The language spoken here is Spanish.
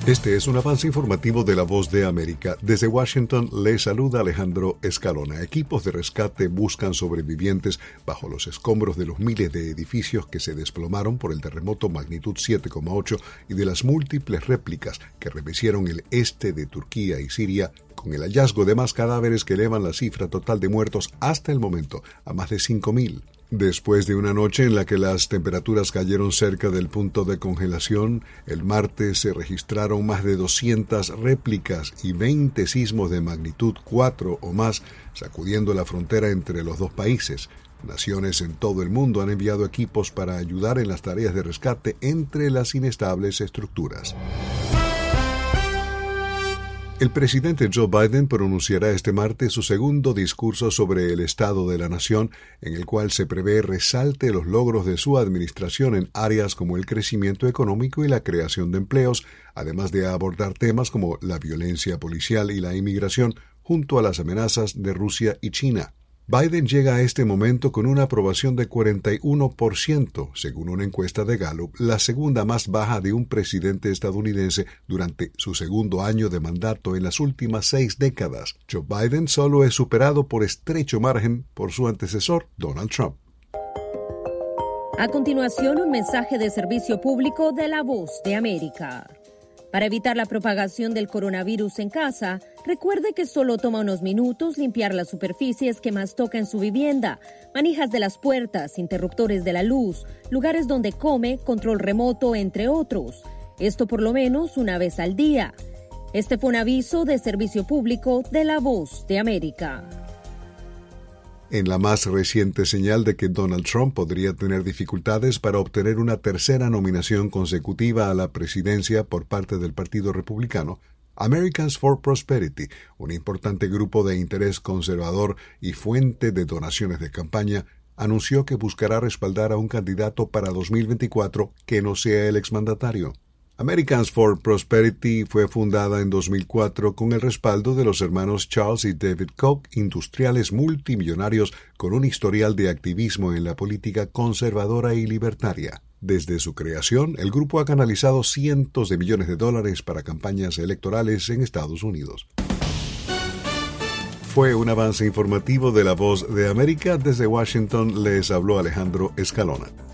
Este es un avance informativo de La Voz de América. Desde Washington les saluda Alejandro Escalona. Equipos de rescate buscan sobrevivientes bajo los escombros de los miles de edificios que se desplomaron por el terremoto magnitud 7,8 y de las múltiples réplicas que revestieron el este de Turquía y Siria, con el hallazgo de más cadáveres que elevan la cifra total de muertos hasta el momento a más de 5.000. Después de una noche en la que las temperaturas cayeron cerca del punto de congelación, el martes se registraron más de 200 réplicas y 20 sismos de magnitud 4 o más, sacudiendo la frontera entre los dos países. Naciones en todo el mundo han enviado equipos para ayudar en las tareas de rescate entre las inestables estructuras. El presidente Joe Biden pronunciará este martes su segundo discurso sobre el estado de la nación, en el cual se prevé resalte los logros de su administración en áreas como el crecimiento económico y la creación de empleos, además de abordar temas como la violencia policial y la inmigración, junto a las amenazas de Rusia y China. Biden llega a este momento con una aprobación de 41%, según una encuesta de Gallup, la segunda más baja de un presidente estadounidense durante su segundo año de mandato en las últimas 6 décadas. Joe Biden solo es superado por estrecho margen por su antecesor, Donald Trump. A continuación, un mensaje de servicio público de La Voz de América. Para evitar la propagación del coronavirus en casa, recuerde que solo toma unos minutos limpiar las superficies que más toca en su vivienda, manijas de las puertas, interruptores de la luz, lugares donde come, control remoto, entre otros. Esto por lo menos una vez al día. Este fue un aviso de servicio público de La Voz de América. En la más reciente señal de que Donald Trump podría tener dificultades para obtener una tercera nominación consecutiva a la presidencia por parte del Partido Republicano, Americans for Prosperity, un importante grupo de interés conservador y fuente de donaciones de campaña, anunció que buscará respaldar a un candidato para 2024 que no sea el exmandatario. Americans for Prosperity fue fundada en 2004 con el respaldo de los hermanos Charles y David Koch, industriales multimillonarios con un historial de activismo en la política conservadora y libertaria. Desde su creación, el grupo ha canalizado cientos de millones de dólares para campañas electorales en Estados Unidos. Fue un avance informativo de La Voz de América. Desde Washington les habló Alejandro Escalona.